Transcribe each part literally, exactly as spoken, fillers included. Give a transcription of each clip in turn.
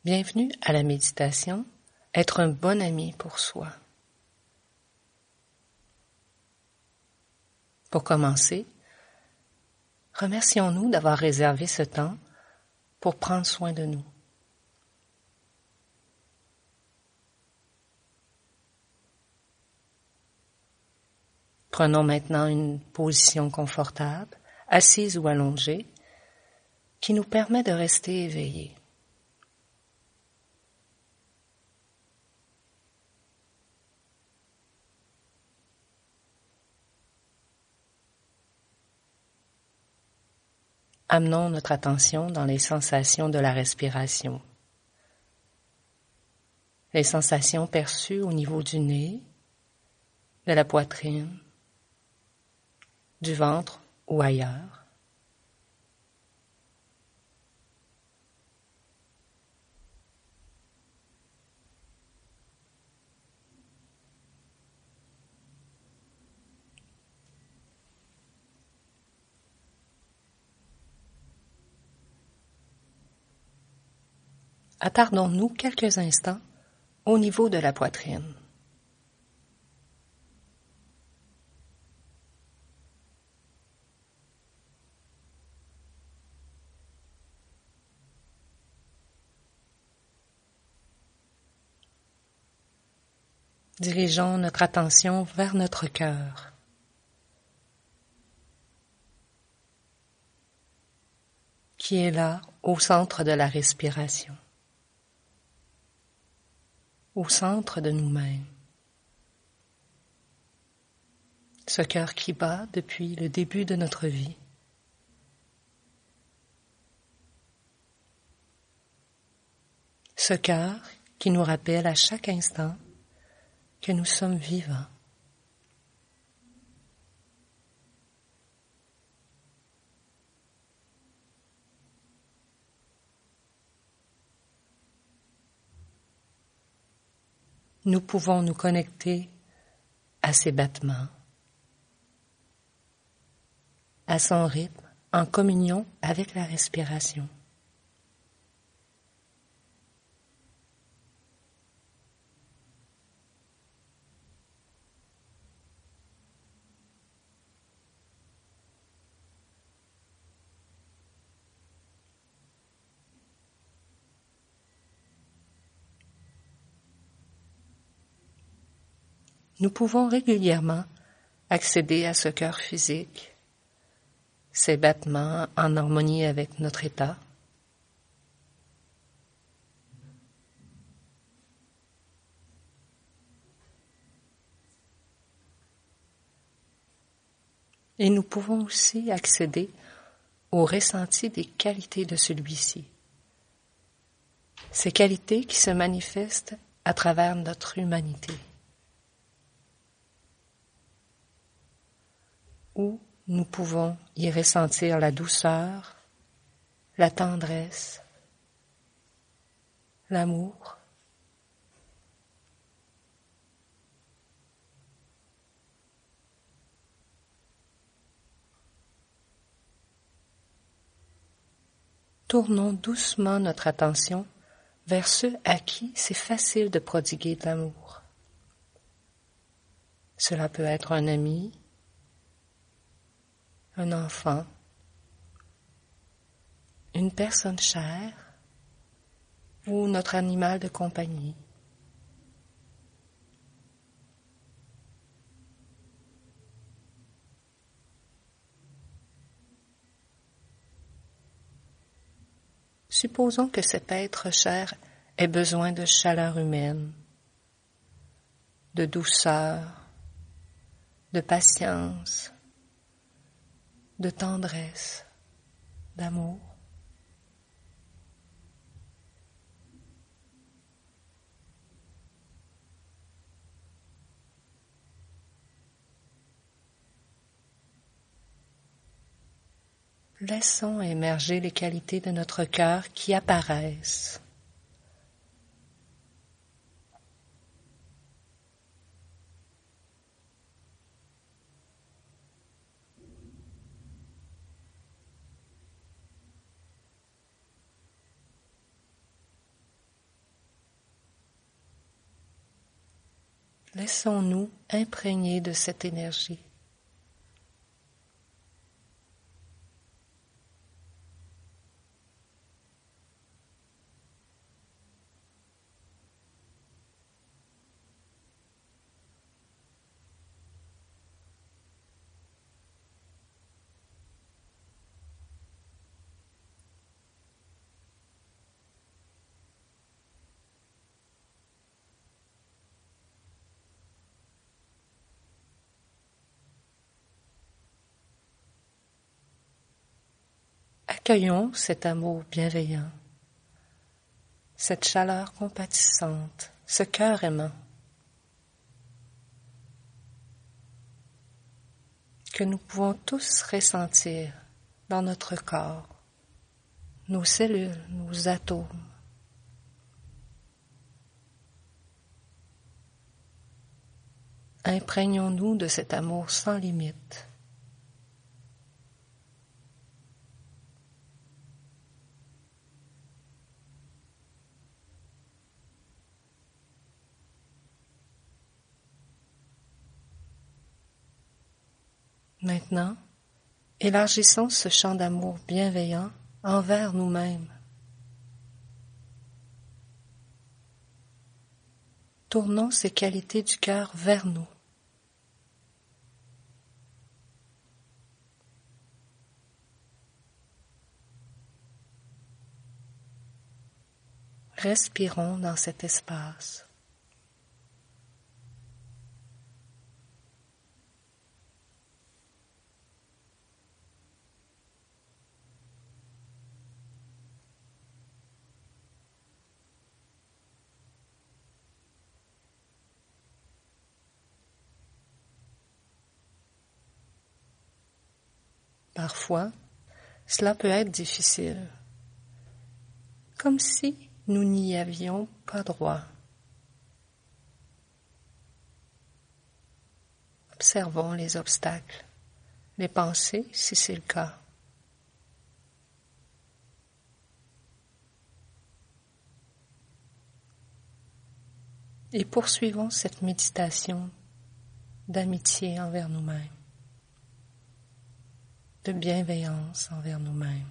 Bienvenue à la méditation, être un bon ami pour soi. Pour commencer, remercions-nous d'avoir réservé ce temps pour prendre soin de nous. Prenons maintenant une position confortable, assise ou allongée, qui nous permet de rester éveillés. Amenons notre attention dans les sensations de la respiration. Les sensations perçues au niveau du nez, de la poitrine, du ventre ou ailleurs. Attardons-nous quelques instants au niveau de la poitrine. Dirigeons notre attention vers notre cœur. Qui est là au centre de la respiration, au centre de nous-mêmes. Ce cœur qui bat depuis le début de notre vie. Ce cœur qui nous rappelle à chaque instant que nous sommes vivants. Nous pouvons nous connecter à ses battements, à son rythme, en communion avec la respiration. Nous pouvons régulièrement accéder à ce cœur physique, ses battements en harmonie avec notre état. Et nous pouvons aussi accéder au ressenti des qualités de celui-ci. Ces qualités qui se manifestent à travers notre humanité. Où nous pouvons y ressentir la douceur, la tendresse, l'amour. Tournons doucement notre attention vers ceux à qui c'est facile de prodiguer de l'amour. Cela peut être un ami, un enfant, une personne chère ou notre animal de compagnie. Supposons que cet être cher ait besoin de chaleur humaine, de douceur, de patience, de tendresse, d'amour. Laissons émerger les qualités de notre cœur qui apparaissent. Laissons-nous imprégner de cette énergie. Accueillons cet amour bienveillant, cette chaleur compatissante, ce cœur aimant que nous pouvons tous ressentir dans notre corps, nos cellules, nos atomes. Imprégnons-nous de cet amour sans limite. Maintenant, élargissons ce champ d'amour bienveillant envers nous-mêmes. Tournons ces qualités du cœur vers nous. Respirons dans cet espace. Parfois, cela peut être difficile, comme si nous n'y avions pas droit. Observons les obstacles, les pensées si c'est le cas. Et poursuivons cette méditation d'amitié envers nous-mêmes, de bienveillance envers nous-mêmes.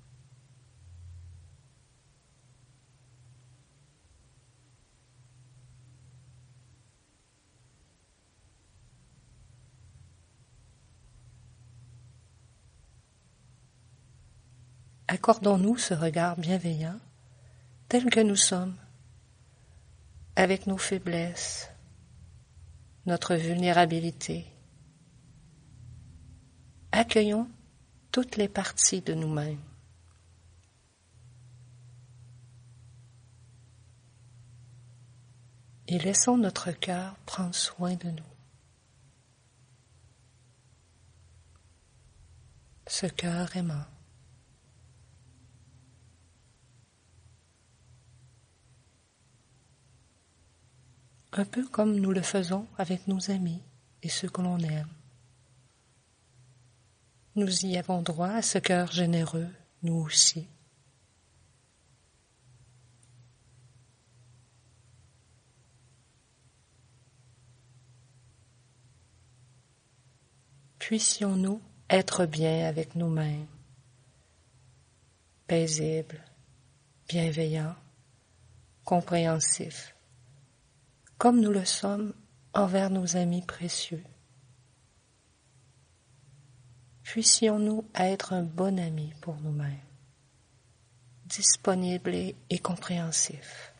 Accordons-nous ce regard bienveillant tel que nous sommes, avec nos faiblesses, notre vulnérabilité. Accueillons toutes les parties de nous-mêmes. Et laissons notre cœur prendre soin de nous. Ce cœur aimant. Un peu comme nous le faisons avec nos amis et ceux que l'on aime. Nous y avons droit à ce cœur généreux, nous aussi. Puissions-nous être bien avec nous-mêmes, paisibles, bienveillants, compréhensifs, comme nous le sommes envers nos amis précieux. Puissions-nous être un bon ami pour nous-mêmes, disponible et, et compréhensif.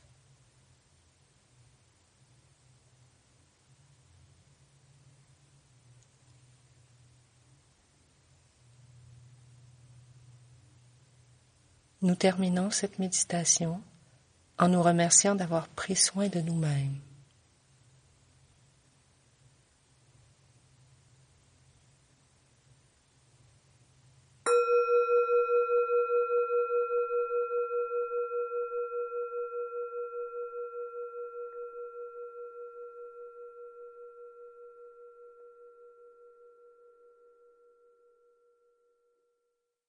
Nous terminons cette méditation en nous remerciant d'avoir pris soin de nous-mêmes.